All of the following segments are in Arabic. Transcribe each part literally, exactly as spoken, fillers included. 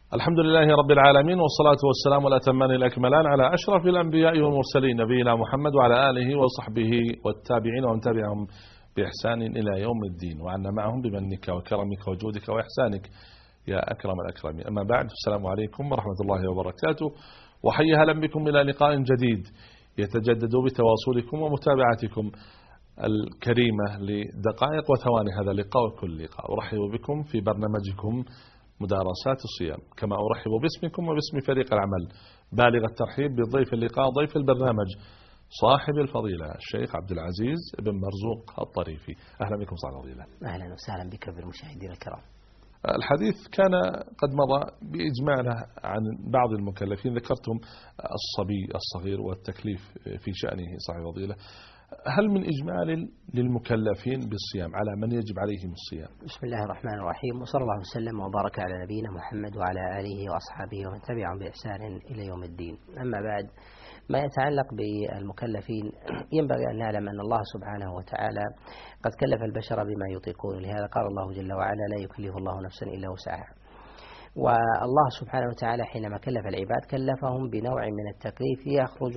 الحمد لله رب العالمين، والصلاة والسلام الأتمان الأكملان على أشرف الأنبياء والمرسلين نبينا محمد وعلى آله وصحبه والتابعين ومن تبعهم بإحسان إلى يوم الدين، وعنا معهم بمنك وكرمك وجودك وإحسانك يا أكرم الأكرمين. أما بعد، السلام عليكم ورحمة الله وبركاته، وحي هلا بكم إلى لقاء جديد يتجدد بتواصلكم ومتابعتكم الكريمة لدقائق وثواني هذا اللقاء وكل لقاء. أرحب بكم في برنامجكم مدارسات الصيام، كما أرحب باسمكم وباسم فريق العمل بالغ الترحيب بضيف اللقاء ضيف البرنامج صاحب الفضيلة الشيخ عبد العزيز بن مرزوق الطريفي. أهلا بكم صاحب الفضيلة. أهلا وسهلا بك بالمشاهدين الكرام. الحديث كان قد مضى بإجماله عن بعض المكلفين، ذكرتم الصبي الصغير والتكليف في شأنه صاحب الفضيلة. هل من إجمال للمكلفين بالصيام على من يجب عليهم الصيام؟ بسم الله الرحمن الرحيم، وصلى الله وسلم وبارك على نبينا محمد وعلى آله وأصحابه ومن تبعهم بإحسان إلى يوم الدين. أما بعد، ما يتعلق بالمكلفين ينبغي أن نعلم أن الله سبحانه وتعالى قد كلف البشر بما يطيقون، لهذا قال الله جل وعلا: لا يكلف الله نفسا إلا وسعها. والله سبحانه وتعالى حينما كلف العباد كلفهم بنوع من التكليف يخرج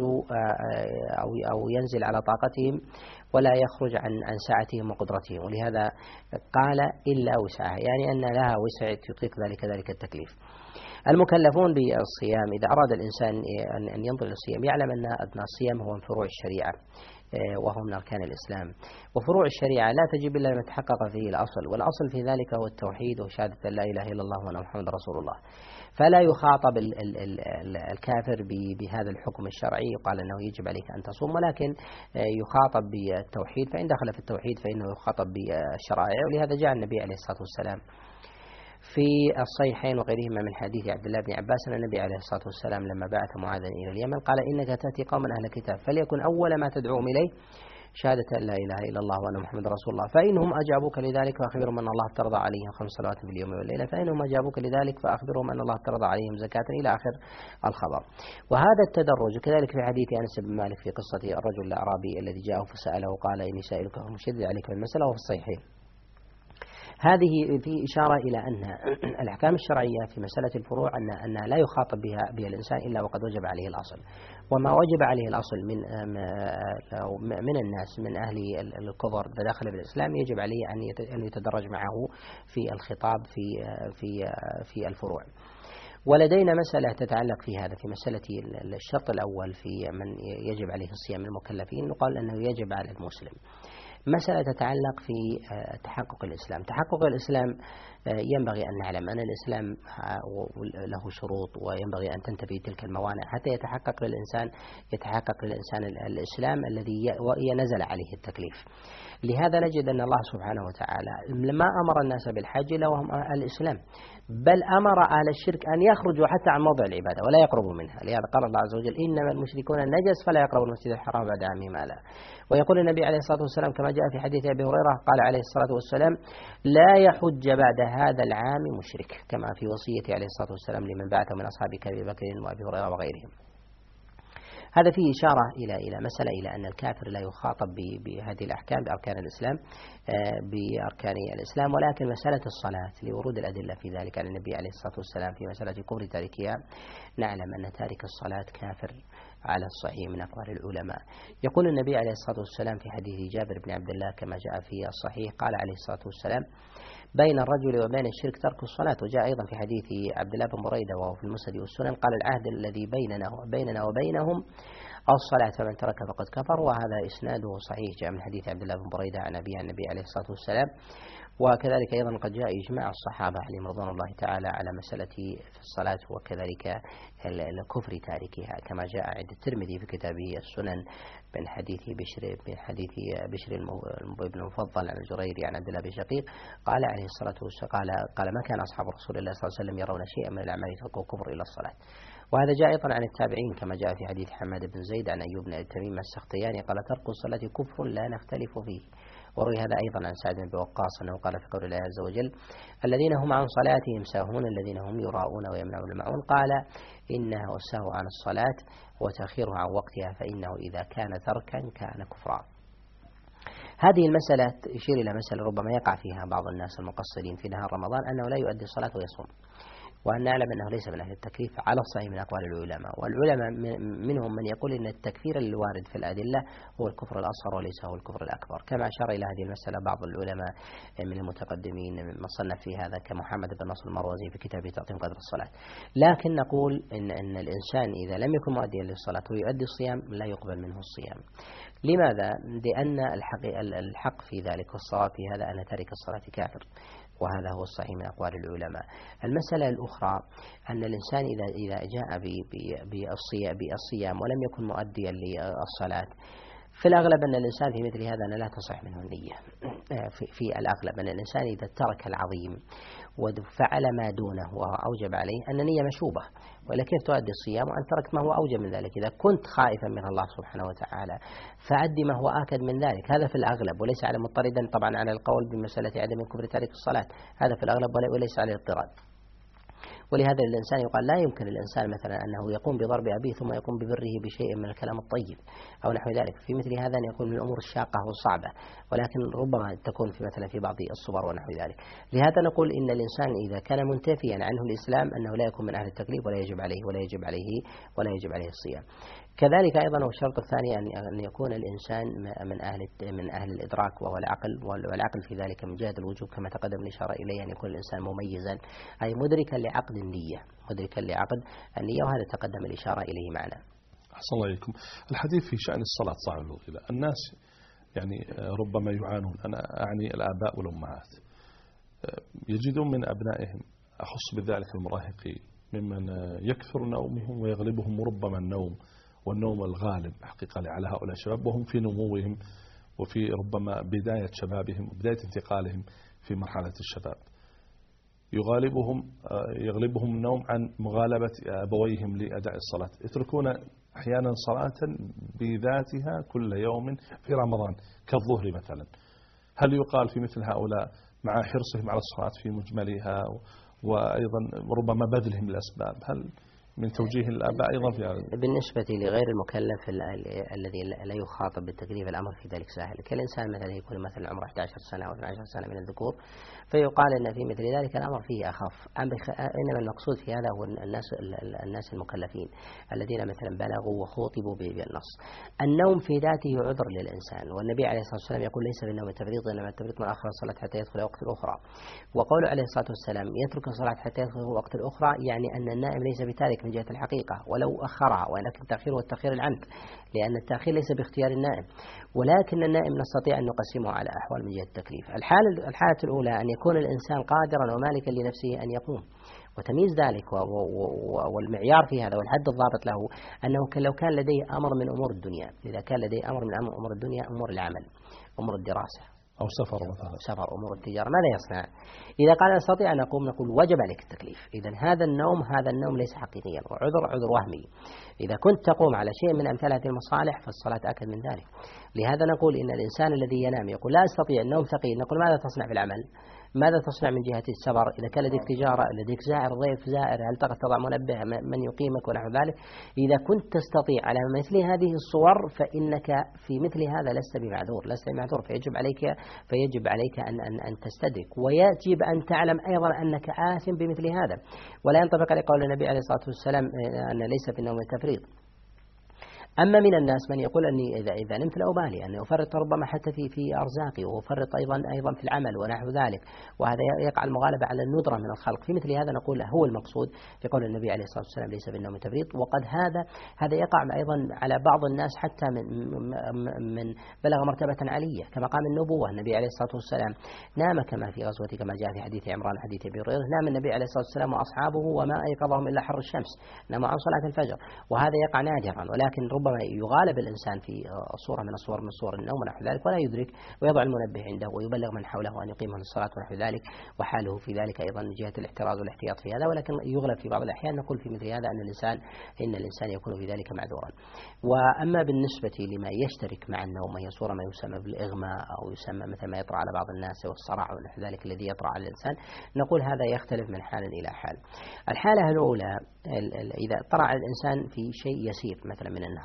أو ينزل على طاقتهم ولا يخرج عن عن سعتهم وقدرتهم، ولهذا قال إلا وسعها، يعني أن لها وسع تطيق ذلك ذلك التكليف. المكلفون بالصيام، إذا أراد الإنسان أن ينظر للصيام يعلم أن أن الصيام هو من فروع الشريعة وهو من أركان الإسلام، وفروع الشريعة لا تجب إلا لما تحقق فيه الأصل، والأصل في ذلك هو التوحيد وشهادة أن لا إله إلا الله وأن محمد رسول الله. فلا يخاطب الكافر بهذا الحكم الشرعي يقال أنه يجب عليك أن تصوم، ولكن يخاطب بالتوحيد، فإن دخل في التوحيد فإنه يخاطب بالشرائع. ولهذا جاء النبي عليه الصلاة والسلام في الصحيحين وغيرهما من حديث عبد الله بن عباس أن النبي عليه الصلاة والسلام لما بعث معاذا إلى اليمن قال: إنك تأتي قوما أهل الكتاب، فليكن أول ما تدعوهم إليه شهادة أن لا إله إلا الله وأن محمد رسول الله، فإنهم أجابوك لذلك فأخبرهم أن الله افترض عليهم خمس صلوات في اليوم والليلة، فإنهم أجابوك لذلك فأخبرهم أن الله افترض عليهم زكاة، إلى آخر الخبر. وهذا التدرج كذلك في حديث أنس بن مالك في قصة الرجل الأعرابي الذي جاءه فسأله قال: إني سائلك مشدد عليك بالمسألة، وفي الصحيحين. هذه في إشارة إلى أن الأحكام الشرعية في مسألة الفروع أن أن لا يخاطب بها بها الإنسان إلا وقد وجب عليه الأصل، وما وجب عليه الأصل من من الناس من أهل الكفر إذا دخل بالإسلام يجب عليه أن يتدرج معه في الخطاب في في في الفروع. ولدينا مسألة تتعلق في هذا، في مسألة الشرط الأول في من يجب عليه الصيام المكلفين، نقال أنه يجب على المسلم. مسألة تتعلق في تحقق الإسلام. تحقق الإسلام ينبغي أن نعلم أن الإسلام له شروط، وينبغي أن تنتفي تلك الموانع حتى يتحقق للإنسان يتحقق للإنسان الإسلام الذي نزل عليه التكليف. لهذا نجد أن الله سبحانه وتعالى لما أمر الناس بالحج لهم الإسلام، بل أمر أهل الشرك أن يخرجوا حتى عن موضع العبادة ولا يقربوا منها. لهذا قال الله عز وجل: إنما المشركون نجس فلا يقربوا المسجد الحرام بعد عامهم هذا. ويقول النبي عليه الصلاة والسلام كما جاء في حديث أبي هريرة قال عليه الصلاة والسلام: لا يحج بعد هذا العام مشرك، كما في وصية عليه الصلاة والسلام لمن بعثه من أصحابه كأبي بكر وأبي هريرة وغيرهم. هذا فيه إشارة إلى إلى مسألة إلى أن الكافر لا يخاطب بهذه الأحكام بأركان الإسلام بأركان الإسلام، ولكن مسألة الصلاة لورود الأدلة في ذلك عن النبي عليه الصلاة والسلام في مسألة كفر تاركها، نعلم أن تارك الصلاة كافر على الصحيح من أقوال العلماء. يقول النبي عليه الصلاة والسلام في حديث جابر بن عبد الله كما جاء في الصحيح قال عليه الصلاة والسلام: بين الرجل وبين الشرك ترك الصلاة. وجاء أيضا في حديث عبد الله بن بريدة وهو في المسند والسنن قال: العهد الذي بيننا بيننا وبينهم الصلاة فمن ترك فقد كفر. وهذا إسناده صحيح، جاء من حديث عبد الله بن بريدة عن أبي عن النبي عليه الصلاة والسلام. وكذلك أيضا قد جاء إجماع الصحابة عليهم رضوان الله تعالى على مسألة في الصلاة وكذلك الكفر تاركها، كما جاء عند الترمذي في كتابه السنن من حديث بشر من حديث بشر بن المفضل عن الجريري عن عبد الله بن شقيق قال عليه الصلاة والسلام قال قال ما كان أصحاب رسول الله صلى الله عليه وسلم يرون شيئا من الأعمال يتركوا كفر إلى الصلاة. وهذا جاء أيضا عن التابعين كما جاء في حديث حماد بن زيد عن أيوب بن تميم السختياني قال: ترك الصلاة كفر لا نختلف فيه. وروي هذا أيضا عن سعد بن وقاص أنه قال في قول الله عز وجل: الذين هم عن صلاتهم ساهون الذين هم يراءون ويمنعون الماعون، قال: إنها السهو عن الصلاة وتأخيرها عن وقتها فإنه إذا كان تركا كان كفرا. هذه المسألة تشير إلى مسألة ربما يقع فيها بعض الناس المقصرين في نهار رمضان أنه لا يؤدي الصلاة ويصوم، وأن نعلم أنه ليس من أهل التكليف على الصحيح من أقوال العلماء. والعلماء منهم من يقول أن التكفير الوارد في الأدلة هو الكفر الأصغر وليس هو الكفر الأكبر، كما أشار إلى هذه المسألة بعض العلماء من المتقدمين من صنف في هذا كمحمد بن نصر المروزي في كتابه تعظيم قدر الصلاة. لكن نقول إن, إن الإنسان إذا لم يكن مؤديا للصلاة ويؤدي الصيام لا يقبل منه الصيام. لماذا؟ لأن الحق في ذلك والصواب في هذا أن تارك الصلاة كافر، وهذا هو الصحيح من أقوال العلماء. المسألة الأخرى أن الإنسان إذا إذا جاء بالصيام ولم يكن مؤديا للصلاة، في الأغلب أن الإنسان في مثل هذا لا تصح منه النية. في, في الأغلب أن الإنسان إذا ترك العظيم وفعل ما دونه وأوجب عليه أن النية مشوبة، وإلا كيف تؤدي الصيام وأن تركت ما هو أوجب من ذلك؟ إذا كنت خائفا من الله سبحانه وتعالى فأدي ما هو آكد من ذلك، هذا في الأغلب، وليس على مضطردا طبعا على القول بمسألة عدم الكفر تارك الصلاة، هذا في الأغلب وليس على الاضطراد. ولهذا الإنسان يقال لا يمكن الإنسان مثلا أنه يقوم بضرب أبيه ثم يقوم ببره بشيء من الكلام الطيب أو نحو ذلك، في مثل هذا أن يكون من الأمور الشاقة والصعبة، ولكن ربما تكون في مثلا في بعض الصور ونحو ذلك. لهذا نقول إن الإنسان إذا كان منتفيا عنه الإسلام أنه لا يكون من أهل التكليف ولا يجب عليه ولا يجب عليه ولا يجب عليه الصيام. كذلك أيضا والشرط الثاني أن يكون الإنسان من أهل من أهل الإدراك وهو العقل، والعقل في ذلك من جهة الوجوب كما تقدم الإشارة إليه، أن يكون الإنسان مميزا أي مدركا لعقد النية، مدركا لعقد النية، وهذا تقدم الإشارة إليه معنا. أحسن الله إليكم. الحديث في شأن الصلاة صعب الغذاء، الناس يعني ربما يعانون، أنا أعني الآباء والأمهات، يجدون من أبنائهم، أخص بذلك المراهقين، ممن يكثر نومهم ويغلبهم ربما النوم، والنوم الغالب حقيقة على هؤلاء الشباب وهم في نموهم وفي ربما بداية شبابهم وبداية انتقالهم في مرحلة الشباب، يغالبهم يغلبهم النوم عن مغالبة أبويهم لأداء الصلاة، يتركون أحيانا صلاة بذاتها كل يوم في رمضان كالظهر مثلا. هل يقال في مثل هؤلاء مع حرصهم على الصلاة في مجملها وأيضا ربما بذلهم الأسباب، هل من توجيه الآباء أيضا في هذا؟ بالنسبة لغير المكلف الذي لا يخاطب بالتكليف الأمر في ذلك سهل، كالإنسان مثلا يكون مثلا عمره أحد عشر سنة أو اثنتي عشرة سنة من الذكور، فيقال أن في مثل ذلك الأمر فيه أخف. إنما المقصود في هذا هو الناس الناس المكلفين الذين مثلا بلغوا وخوطبوا بالنص. النوم في ذاته عذر للإنسان، والنبي عليه الصلاة والسلام يقول ليس بالنوم تفريط، إنما التفريط من أخر الصلاة حتى يدخل وقت الأخرى. وقوله عليه الصلاة والسلام يترك الصلاة حتى يدخل وقت الأخرى، يعني أن النائم ليس بتارك من جهة الحقيقة ولو أخرها، ولكن التأخير والتأخير العمد، لأن التأخير ليس باختيار النائم، ولكن النائم نستطيع أن نقسمه على أحوال من جهة التكليف. الحالة الحالة الأولى أن يكون الإنسان قادرا ومالكا لنفسه أن يقوم، وتمييز ذلك والمعيار في هذا والحد الضابط له أنه لو كان لديه أمر من أمور الدنيا، إذا كان لديه أمر من أمور الدنيا، أمور العمل، أمور الدراسة أو سفر مثلا، سفر، أمور التجارة، ماذا يصنع؟ إذا قال نستطيع أن نقوم نقول وجب عليك التكليف. إذن هذا النوم هذا النوم ليس حقيقيا، وعذر عذر وهمي. إذا كنت تقوم على شيء من أمثال هذه المصالح فالصلاة أكد من ذلك. لهذا نقول إن الإنسان الذي ينام يقول لا أستطيع النوم ثقيل، نقول ماذا تصنع في العمل؟ ماذا تصنع من جهة السفر؟ إذا كان لديك تجارة، لديك زائر ضيف زائر، هل تضع منبه من يقيمك ونحو ذلك؟ إذا كنت تستطيع على مثل هذه الصور فإنك في مثل هذا لست بمعذور، لست بمعذور، فيجب عليك فيجب عليك أن أن أن تستدرك، ويجب أن تعلم أيضا أنك آثم بمثل هذا، ولا ينطبق على قول النبي عليه الصلاة والسلام أن ليس في النوم تفريط. أما من الناس من يقول أني إذا إذا نمت لا أبالي، أن يفرط ربما حتى في في أرزاقي، ويفرط أيضا أيضا في العمل ونحو ذلك، وهذا يقع المغالبة على الندرة من الخلق. في مثل هذا نقول هو المقصود في قول النبي عليه الصلاة والسلام ليس بالنوم تفريط. وقد هذا هذا يقع أيضا على بعض الناس حتى من من بلغ مرتبة عالية كما قام النبوة. النبي عليه الصلاة والسلام نام كما في غزوة كما جاء في حديث عمران حديث أبي هريرة، نام النبي عليه الصلاة والسلام وأصحابه وما أيقظهم إلا حر الشمس، ناموا عن صلاة الفجر، وهذا يقع نادرا، ولكن ربما يغالب الإنسان في صورة من الصور من صور النوم ونحو ذلك ولا يدرك، ويضع المنبه عنده ويبلغ من حوله أن يقيمه للصلاة ونحو ذلك، وحاله في ذلك أيضا من جهة الاحتراز والاحتياط في هذا. ولكن يغلب في بعض الأحيان نقول في مثل هذا أن الإنسان إن الإنسان يكون في ذلك معذورا. وأما بالنسبة لما يشترك مع النوم هي صورة ما يسمى بالإغماء أو يسمى مثل ما يطرأ على بعض الناس والصرع ونحو ذلك الذي يطرأ على الإنسان، نقول هذا يختلف من حال إلى حال. الحالة الأولى إذا طرأ على الإنسان في شيء يسير مثلا من النهار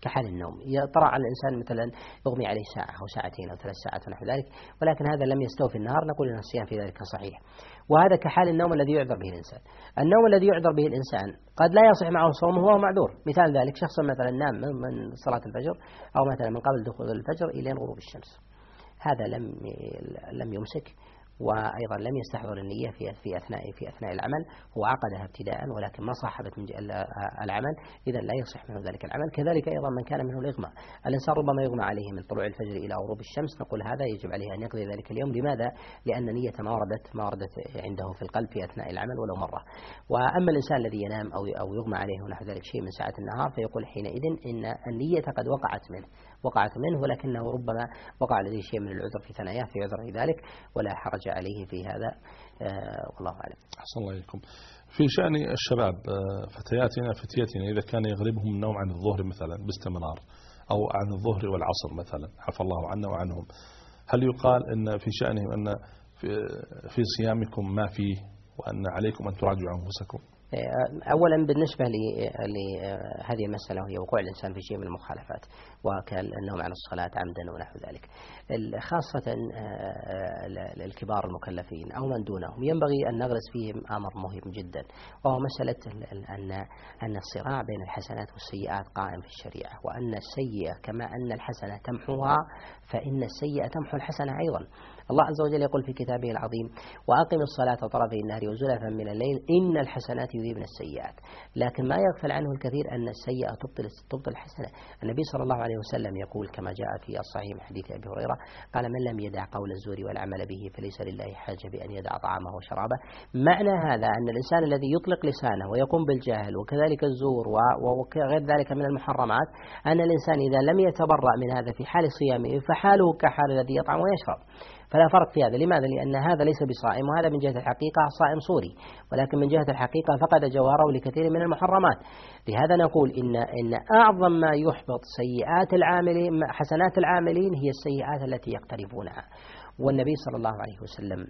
كحال النوم. طرأ على الإنسان مثلا يغمي عليه ساعة أو ساعتين أو ثلاث ساعات ونحو ذلك، ولكن هذا لم يستوفي النهار، نقول أن الصيام في ذلك صحيح. وهذا كحال النوم الذي يعذر به الإنسان. النوم الذي يعذر به الإنسان قد لا يصح معه صومه وهو معذور. مثال ذلك شخص مثلا نام من صلاة الفجر أو مثلا من قبل دخول الفجر إلى غروب الشمس، هذا لم لم يمسك، وأيضا لم يستحضر النية في في أثناء في أثناء العمل، هو عقدها ابتداء ولكن ما صاحبت من العمل، إذا لا يصح منه ذلك العمل. كذلك أيضا من كان منه الإغماء، الإنسان ربما يغمى عليه من طلوع الفجر إلى غروب الشمس، نقول هذا يجب عليه أن يقضي ذلك اليوم. لماذا؟ لأن نية ما وردت ما وردت عنده في القلب في أثناء العمل ولو مرة. وأما الإنسان الذي ينام أو أو يغمى عليه ونحو ذلك شيء من ساعة النهار، فيقول حينئذ إن النية قد وقعت منه وقعت منه ولكنه ربما وقع لديه شيء من العذر في ثناياه في عذر في ذلك، ولا حرج عليه في هذا. آه والله أعلم. أحسن الله إليكم. في شأن الشباب، فتياتنا فتياتنا إذا كان يغلبهم النوم عن الظهر مثلا باستمرار أو عن الظهر والعصر مثلا، عفى الله عنا وعنهم، هل يقال أن في شأنهم أن في, في صيامكم ما فيه وأن عليكم أن تراجعوا أنفسكم؟ أولا بالنسبة لهذه المسألة وهي وقوع الإنسان في شيء من المخالفات وكالنوم عن الصلاة عمدا ونحو ذلك، خاصة الكبار المكلفين أو من دونهم، ينبغي أن نغرس فيهم أمر مهم جدا، وهو مسألة أن أن الصراع بين الحسنات والسيئات قائم في الشريعة، وأن السيئة كما أن الحسنة تمحوها فإن السيئة تمحو الحسنة أيضا. الله عز وجل يقول في كتابه العظيم: وأقم الصلاة طرفي النهار وزلفا من الليل إن الحسنات يذهبن السيئات. لكن ما يغفل عنه الكثير أن السيئة تبطل تبطل الحسنة. النبي صلى الله عليه وسلم يقول كما جاء في الصحيح من حديث أبي هريرة قال: من لم يدع قول الزور والعمل به فليس لله حاجة بأن يدع طعامه وشرابه. معنى هذا أن الإنسان الذي يطلق لسانه ويقوم بالجهل وكذلك الزور وغير ذلك من المحرمات، أن الإنسان إذا لم يتبرأ من هذا في حال صيامه فحاله كحال الذي يطعم ويشرب، فلا فرق في هذا. لماذا؟ لأن هذا ليس بصائم، وهذا من جهة الحقيقة صائم صوري، ولكن من جهة الحقيقة فقد جواره لكثير من المحرمات. لهذا نقول إن إن أعظم ما يحبط سيئات العاملين حسنات العاملين هي السيئات التي يقترفونها. والنبي صلى الله عليه وسلم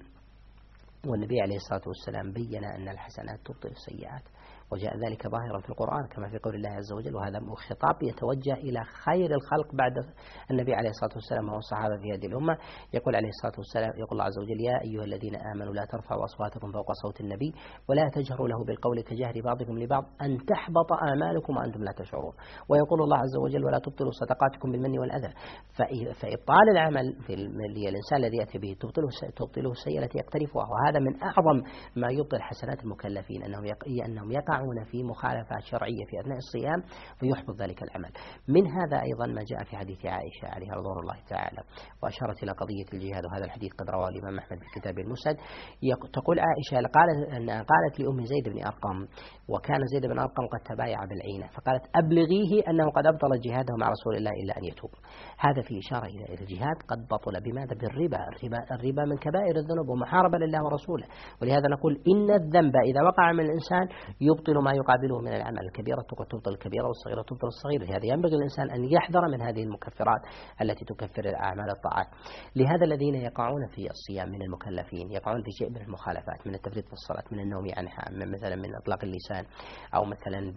والنبي عليه الصلاة والسلام بين أن الحسنات تبطل السيئات، وجاء ذلك ظاهرا في القرآن كما في قول الله عز وجل، وهذا خطاب يتوجه إلى خير الخلق بعد النبي عليه الصلاة والسلام والصحابة في هذه الأمة. يقول عليه الصلاة والسلام يقول الله عز وجل: يا أيها الذين آمنوا لا ترفعوا أصواتكم فوق صوت النبي ولا تجهروا له بالقول كجهر بعضكم لبعض أن تحبط أعمالكم وأنتم لا تشعرون. ويقول الله عز وجل: ولا تبطلوا صدقاتكم بالمن والأذى. فإبطال العمل في الإنسان الذي يأتي به تبطله تبطله السيئة التي يقترفها، وهذا من أعظم ما يبطل حسنات المكلفين، أنهم أنهم يقعون في مخالفات شرعية في أثناء الصيام فيحبط ذلك العمل. من هذا أيضا ما جاء في حديث عائشة عليها رضوان الله تعالى، وأشارت إلى قضية الجهاد، وهذا الحديث قد رواه الإمام أحمد في كتاب المسند. تقول عائشة قالت أن قالت لأم زيد بن أرقم، وكان زيد بن أرقم قد تبايع بالعينة، فقالت: أبلغيه أنه قد أبطل جهاده مع رسول الله إلا أن يتوب. هذا في إشارة إلى الجهاد قد بطل بماذا؟ بالربا. الربا الربا من كبائر الذنوب ومحاربة لله ورسوله، ولهذا نقول إن الذنب إذا وقع من الإنسان يبطل ما يقابله من العمل. الكبيرة تبطل الكبيرة والصغيرة تبطل الصغيرة. لهذا ينبغي الإنسان أن يحذر من هذه المكفرات التي تكفر الأعمال الطاعات. لهذا الذين يقعون في الصيام من المكلفين يقعون في شيء من المخالفات، من التفريط في الصلاة، من النوم عنها، من مثلا من إطلاق اللسان، أو مثلا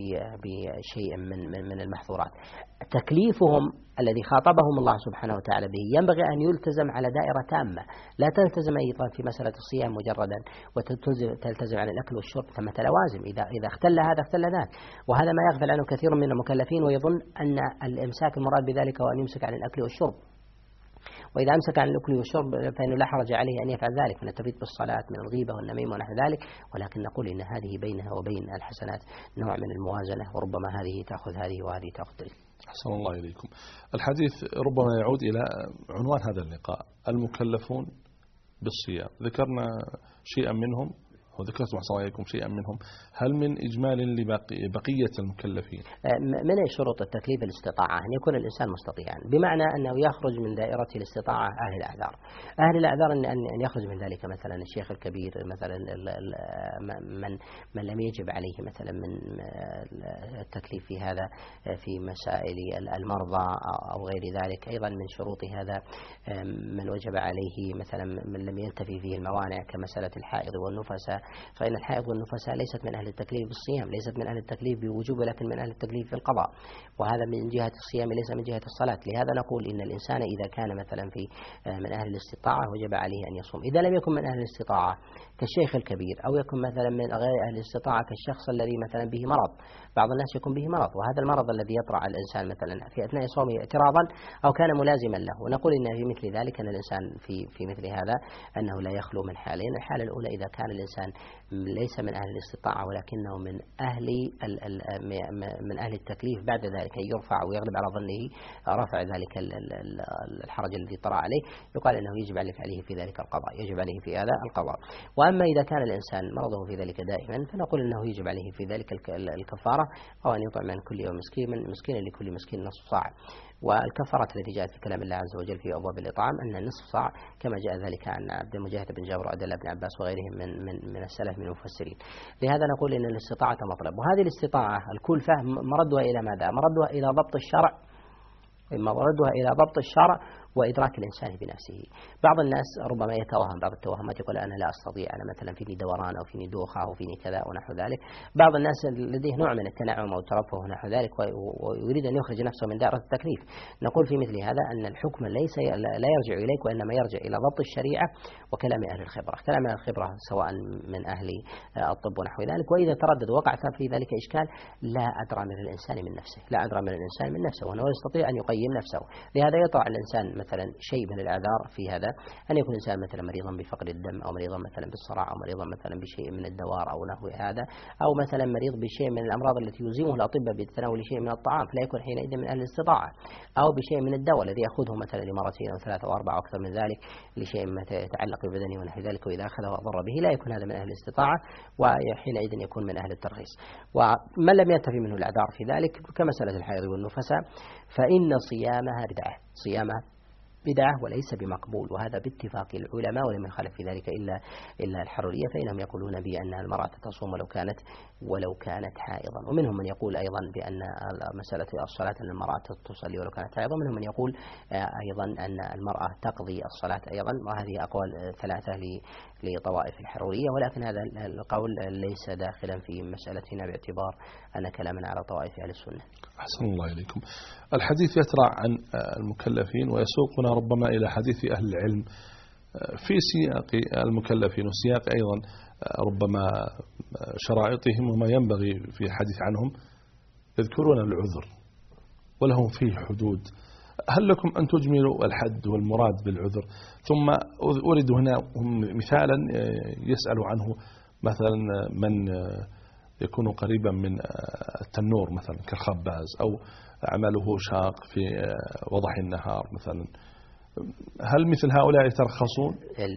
بشيء من من من المحظورات. تكليفهم الذي خاطبهم الله سبحانه وتعالى به ينبغي أن يلتزم على دائرة تامة، لا تلتزم أيضا في مسألة الصيام مجردا وتلتزم عن الأكل والشرب، ثم لوازم، إذا إذا اختل هذا اختل ذاك. وهذا ما يغفل عنه كثير من المكلفين، ويظن أن الإمساك المراد بذلك هو أن يمسك عن الأكل والشرب، وإذا أمسك عن الأكل والشرب فإنه لا حرج عليه أن يفعل ذلك من التفريط بالصلاة، من الغيبة والنميمة ونحو ذلك. ولكن نقول إن هذه بينها وبين الحسنات نوع من الموازنة، وربما هذه تأخذ هذه وهذه تأخذ تلك. أحسن الله إليكم. الحديث ربما يعود إلى عنوان هذا اللقاء: المكلفون بالصيام. ذكرنا شيئا منهم وذكرت أحسن الله إليكم شيئا منهم، هل من إجمال لبقية المكلفين؟ من شروط التكليف الاستطاعة، أن يكون الإنسان مستطيعا، بمعنى أنه يخرج من دائرة الاستطاعة أهل الأعذار. أهل الأعذار أن يخرج من ذلك مثلا الشيخ الكبير، مثلا من من لم يجب عليه مثلا من التكليف في هذا في مسائل المرضى أو غير ذلك. أيضا من شروط هذا من وجب عليه مثلا من لم ينتفي فيه الموانع كمسألة الحائض والنفساء فإن الحائض والنفساء ليست من أهل التكليف بالصيام، ليست من أهل التكليف بوجوب، ولكن من أهل التكليف في القضاء، وهذا من جهة الصيام ليس من جهة الصلاة. لهذا نقول إن الإنسان إذا كان مثلا في من أهل الاستطاعة وجب عليه أن يصوم. إذا لم يكن من أهل الاستطاعة كالشيخ الكبير، أو يكن مثلا من غير أهل الاستطاعة كالشخص الذي مثلا به مرض، بعض الناس يكون به مرض، وهذا المرض الذي يطرأ على الإنسان مثلا في أثناء صومه اعتراضا أو كان ملازما له، ونقول إن في مثل ذلك أن الإنسان في في مثل هذا أنه لا يخلو من حالين. الحالة الأولى إذا كان الإنسان ليس من أهل الاستطاعة ولكنه من أهل من أهل التكليف، بعد ذلك يرفع ويغلب على ظنه رفع ذلك الحرج الذي طرأ عليه، يقال أنه يجب عليه في ذلك القضاء، يجب عليه في هذا القضاء. وأما إذا كان الإنسان مرضه في ذلك دائما فنقول أنه يجب عليه في ذلك الكفارة، أو أن يطعم عن كل يوم مسكين مسكين لكل مسكين نصف صاع. والكفارات التي جاءت في كلام الله عز وجل في أبواب الإطعام أن نصف صاع، كما جاء ذلك عن عبد المجاهد بن جابر وعبد الله بن عباس وغيرهم من من من السلف من المفسرين. لهذا نقول إن الاستطاعة مطلب، وهذه الاستطاعة الكلفة مردها إلى ماذا؟ مردها إلى ضبط الشرع، مردها إلى ضبط الشرع وإدراك الإنسان بنفسه. بعض الناس ربما يتوهم بعض التوهمات، يقول أنا لا أستطيع، أنا مثلا فيني دوران أو فيني دوخة أو فيني كذا ونحو ذلك. بعض الناس لديه نوع من التنعم أو الترفه ونحو ذلك ويريد أن يخرج نفسه من دائرة التكليف. نقول في مثل هذا أن الحكم ليس لا يرجع إليك، وإنما يرجع إلى ضبط الشريعة وكلام أهل الخبرة، كلام أهل الخبرة سواء من أهل الطب ونحو ذلك. وإذا تردد وقع في ذلك إشكال، لا أدرى من الإنسان من نفسه، لا أدرى من الإنسان من نفسه، وأنه يستطيع أن يقيم نفسه. لهذا يطرأ الإنسان مثلا شيء من الأعذار في هذا، أن يكون الإنسان مثلا مريضا بفقر الدم، أو مريضا مثلا بالصرع، أو مريضا مثلا بشيء من الدوار أو نحو هذا، أو مثلا مريض بشيء من الأمراض التي يلزمه الأطباء بتناول شيء من الطعام، فلا يكون حينئذ من أهل الاستطاعة، أو بشيء من الدواء الذي يأخذه مثلا لمرتين أو ثلاثة أو أربعة أو أكثر من ذلك لشيء يتعلق ببدنه ونحو ذلك، وإذا أخذه أضر به، لا يكون هذا من أهل الاستطاعة، وحينئذ يكون من أهل الترخيص. ومن لم ينتفي منه الأعذار في ذلك كمسألة الحيض والنفساء فإن صيامها بدعة، صيامها بدعة وليس بمقبول، وهذا باتفاق العلماء، ولم يخالف في ذلك إلا إلا الحرورية، فإنهم يقولون بأن المرأة تصوم ولو كانت ولو كانت حائضا. ومنهم من يقول أيضا بأن مسألة الصلاة أن المرأة تصلي ولو كانت حائضا، ومنهم من يقول أيضا أن المرأة تقضي الصلاة أيضا، وهذه أقوال ثلاثة لطوائف الحرورية، ولكن هذا القول ليس داخلا في مسألتنا باعتبار أن كلامنا على طوائف أهل السنة. أحسن الله إليكم. الحديث يترع عن المكلفين ويسوقنا ربما إلى حديث أهل العلم في سياق المكلفين وسياق أيضا ربما شرائطهم وما ينبغي في الحديث عنهم. يذكرون العذر ولهم فيه حدود، هل لكم أن تجملوا الحد والمراد بالعذر؟ ثم أريد هنا مثالا يسأل عنه مثلا من يكون قريبا من التنور مثلا كالخباز، أو عمله شاق في وضح النهار مثلا، هل مثل هؤلاء يترخصون؟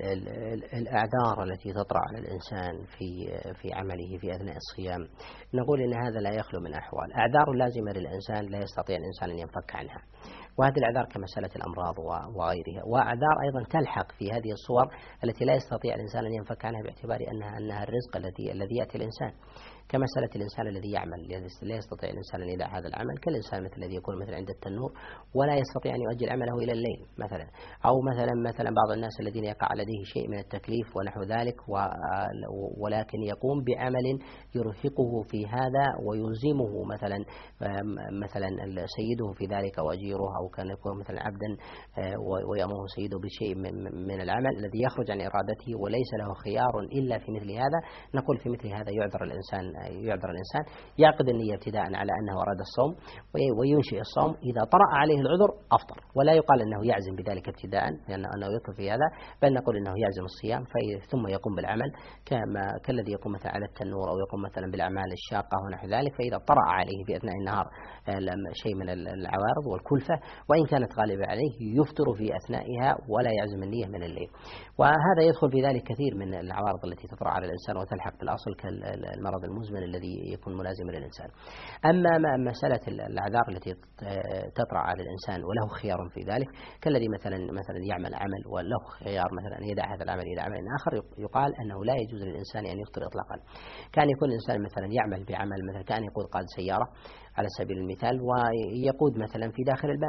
الأعذار التي تطرأ على الإنسان في في عمله في أثناء الصيام، نقول إن هذا لا يخلو من أحوال. أعذار لازمة للإنسان لا يستطيع الإنسان أن ينفك عنها، وهذه الأعذار كمسألة الأمراض وغيرها، وأعذار أيضا تلحق في هذه الصور التي لا يستطيع الإنسان أن ينفك عنها باعتبار أنها أنها الرزق الذي الذي يأتي الإنسان، كمسألة الإنسان الذي يعمل لا يستطيع الإنسان أن يدع هذا العمل، كالإنسان مثل الذي يكون مثلا عند التنور ولا يستطيع أن يؤجل عمله إلى الليل مثلا، أو مثلا مثلا بعض الناس الذين يقع لديه شيء من التكليف ونحو ذلك، ولكن يقوم بعمل يرهقه في هذا ويلزمه مثلا مثلا سيده في ذلك أو أجيره، أو كان يكون مثلا عبدا ويأمره سيده بشيء من العمل الذي يخرج عن إرادته وليس له خيار إلا في مثل هذا. نقول في مثل هذا يعذر الإنسان يعذر الإنسان يعقد النية ابتداء على أنه أراد الصوم وينشئ الصوم، إذا طرأ عليه العذر أفطر، ولا يقال أنه يعزم بذلك ابتداء لأنه يدخل في هذا، بل نقول أنه يعزم الصيام ثم يقوم بالعمل كما كالذي يقوم مثلا على التنور أو يقوم مثلا بالأعمال الشاقة ونحو ذلك. فإذا طرأ عليه في أثناء النهار شيء من العوارض والكلفة وإن كانت غالبة عليه يفطر في أثنائها ولا يعزم النية من الليل، وهذا يدخل في ذلك كثير من العوارض التي تطرأ على الإنسان وتلحق بالأصل كالمرض المزمن الذي يكون ملازما للإنسان. أما مسألة الأعذار التي تطرأ على الإنسان وله خيار في ذلك، كالذي مثلا مثلا يعمل عمل وله خيار مثلا أن يدع هذا العمل إلى عمل آخر، يقال أنه لا يجوز للإنسان أن يفطر إطلاقا. كان يكون الإنسان مثلا يعمل بعمل مثلا كان يقود قاد سيارة على سبيل المثال، ويقود مثلا في داخل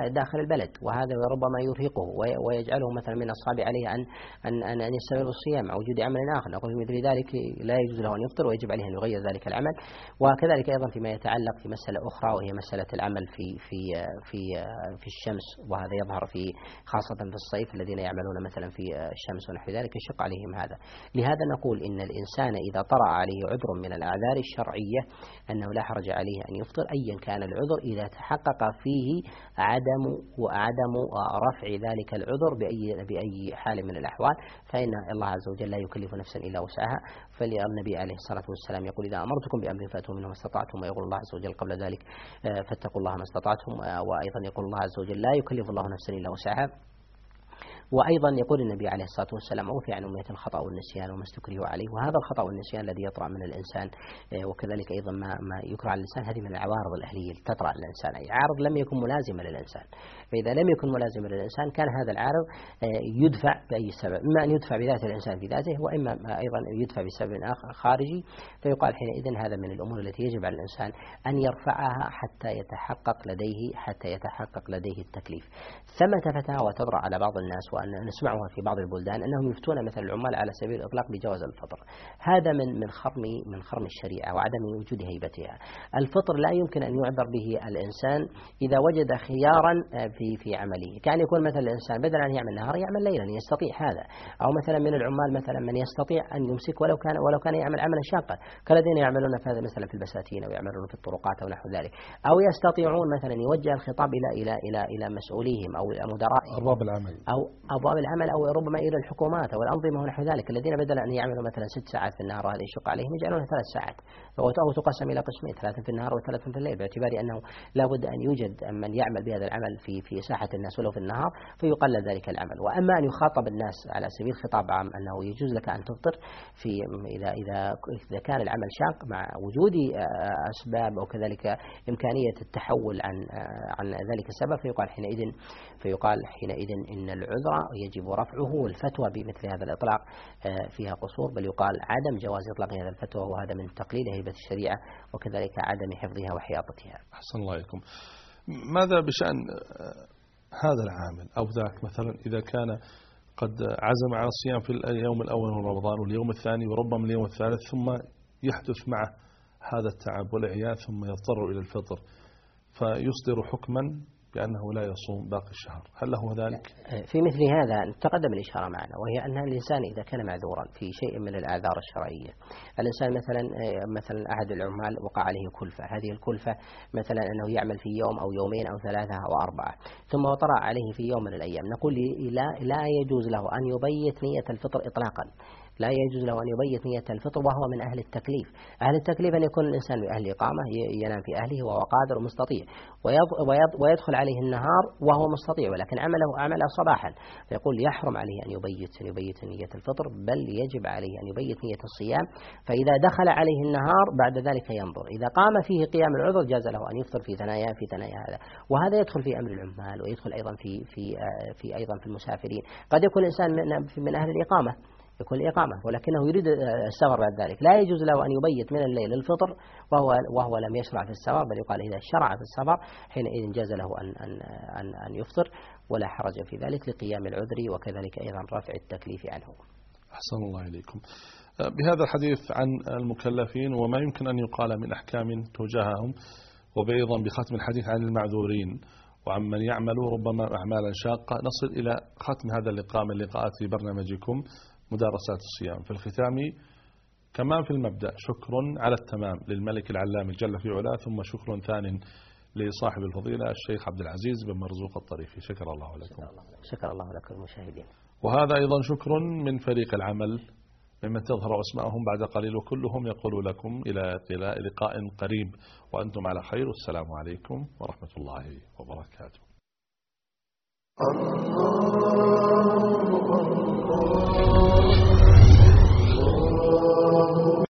داخل البلد، وهذا ربما يرهقه ويجعله مثلا من الصعب عليه أن أن أن, أن يستمر الصيام مع وجود عمل آخر. نقول في مثل ذلك لا يجوز له أن يفطر ويجب عليه أن يغير ذلك العمل. وكذلك أيضا فيما يتعلق في مسألة أخرى وهي مسألة العمل في في في في الشمس، وهذا يظهر في خاصة في الصيف الذين يعملون مثلا في الشمس ونحو ذلك يشق عليهم هذا. لهذا نقول إن الإنسان إذا طرأ عليه عذر من الأعذار الشرعية أنه لا حرج عليه أن يفطر أيا كان العذر إذا تحقق فيه عدم وعدم رفع ذلك العذر بأي بأي حال من الأحوال، فإن الله عز وجل لا يكلف نفسا إلا وسعها. فالنبي عليه الصلاة والسلام يقول إذا أمرتكم بأمر فأتوا منه ما استطعتم، ويقول الله عز وجل قبل ذلك فاتقوا الله ما استطعتم، وأيضا يقول الله عز وجل لا يكلف الله نفسا إلا وسعها. وأيضا يقول النبي عليه الصلاة والسلام عفي عن أمة الخطأ والنسيان وما استكرهوا عليه. وهذا الخطأ والنسيان الذي يطرأ من الإنسان وكذلك أيضا ما, ما يكره على الإنسان هذه من العوارض الأهلية تطرأ للإنسان، أي عارض لم يكن ملازما للإنسان. فإذا لم يكن ملازما للإنسان كان هذا العارض يدفع بأي سبب، إما أن يدفع بذات الإنسان بذاته، وإما أيضا يدفع بسبب آخر خارجي. فيقال حينئذ هذا من الأمور التي يجب على الإنسان أن يرفعها حتى يتحقق لديه حتى يتحقق لديه التكليف. ثمة فتاوى تطرأ على بعض الناس وأن نسمعها في بعض البلدان أنهم يفتون مثل العمال على سبيل الإطلاق بجواز الفطر. هذا من من خرم من خرم الشريعة وعدم وجود هيبتها. الفطر لا يمكن أن يعذر به الإنسان إذا وجد خيارا في في عمله، كان يكون مثلا الإنسان بدل أن يعمل نهارا يعمل ليلا يستطيع هذا، أو مثلا من العمال مثلا من يستطيع أن يمسك ولو كان ولو كان يعمل عملا شاقا كالذين يعملون في هذا مثلا في البساتين أو يعملون في الطرقات أو نحو ذلك، أو يستطيعون مثلا يوجه الخطاب إلى إلى إلى إلى مسؤوليهم أو مدرائهم أرباب العمل أو أرباب العمل أو ربما إلى الحكومات أو الأنظمة ونحو ذلك، الذين بدل أن يعملوا مثلا ست ساعات في النهار وهذا يشق عليهم يجعلونها ثلاث ساعات أو تقسم إلى قسمين، ثلاثة في النهار وثلاثة في الليل، باعتبار أنه لا بد أن يوجد من يعمل بهذا العمل في في ساحة الناس ولو في النهار فيقلل ذلك العمل. وأما أن يخاطب الناس على سبيل خطاب عام أنه يجوز لك أن تفطر في إذا إذا إذا كان العمل شاق مع وجود أسباب أو كذلك إمكانية التحول عن عن ذلك السبب، فيقال حينئذ فيقال حينئذ إن العذر يجب رفعه. والفتوى بمثل هذا الإطلاق فيها قصور، بل يقال عدم جواز إطلاق هذا الفتوى، وهذا من تقليل هيبة الشريعة وكذلك عدم حفظها وحياطتها. أحسن الله إليكم. ماذا بشأن هذا العامل أو ذاك مثلا إذا كان قد عزم على الصيام في اليوم الأول من رمضان واليوم الثاني وربما اليوم الثالث، ثم يحدث معه هذا التعب والإعياء ثم يضطر إلى الفطر فيصدر حكما بأنه لا يصوم باقي الشهر، هل له ذلك؟ في مثل هذا تقدم الإشارة معنا، وهي أن الإنسان إذا كان معذورا في شيء من الأعذار الشرعية، الإنسان مثلا مثلا أحد العمال وقع عليه كلفة، هذه الكلفة مثلا أنه يعمل في يوم أو يومين أو ثلاثة أو أربعة، ثم طرأ عليه في يوم من الأيام، نقول لا لا يجوز له أن يبيت نية الفطر إطلاقا، لا يجوز له أن يبيت نية الفطر وهو من أهل التكليف. أهل التكليف أن يكون الإنسان من أهل الإقامة ينام في أهله وهو قادر ومستطيع، ويدخل عليه النهار وهو مستطيع ولكن عمله عمله صباحا، فيقول يحرم عليه أن يبيت أن يبيت نية الفطر، بل يجب عليه أن يبيت نية الصيام. فإذا دخل عليه النهار بعد ذلك ينظر، إذا قام فيه قيام العذر جاز له أن يفطر في ثنايا في ثنايا هذا. وهذا يدخل في أمر العمال ويدخل أيضا في في في أيضا في المسافرين. قد يكون الإنسان من من أهل الإقامة يكون الإقامة ولكنه يريد السفر بعد ذلك، لا يجوز له أن يبيت من الليل الفطر وهو وهو لم يشرع في السفر، بل يقال إذا شرع في السفر حينئذ جاز له أن أن أن أن يفطر ولا حرج في ذلك لقيام العذر وكذلك أيضا رفع التكليف عنه. أحسن الله إليكم. بهذا الحديث عن المكلفين وما يمكن أن يقال من أحكام تجاههم، وأيضا بختم الحديث عن المعذورين وعن من يعمل ربما أعمالا شاقة، نصل إلى ختم هذا اللقاء من لقاءات في برنامجكم مدارسات الصيام. في الختام كما في المبدأ شكر على التمام للملك العلام الجل في علاه، ثم شكر ثان لصاحب الفضيلة الشيخ عبد العزيز بن مرزوق الطريفي، شكر الله لكم. شكر الله لكم المشاهدين. وهذا أيضا شكر من فريق العمل ممن تظهر أسماءهم بعد قليل، وكلهم يقول لكم إلى لقاء قريب وأنتم على خير، والسلام عليكم ورحمة الله وبركاته.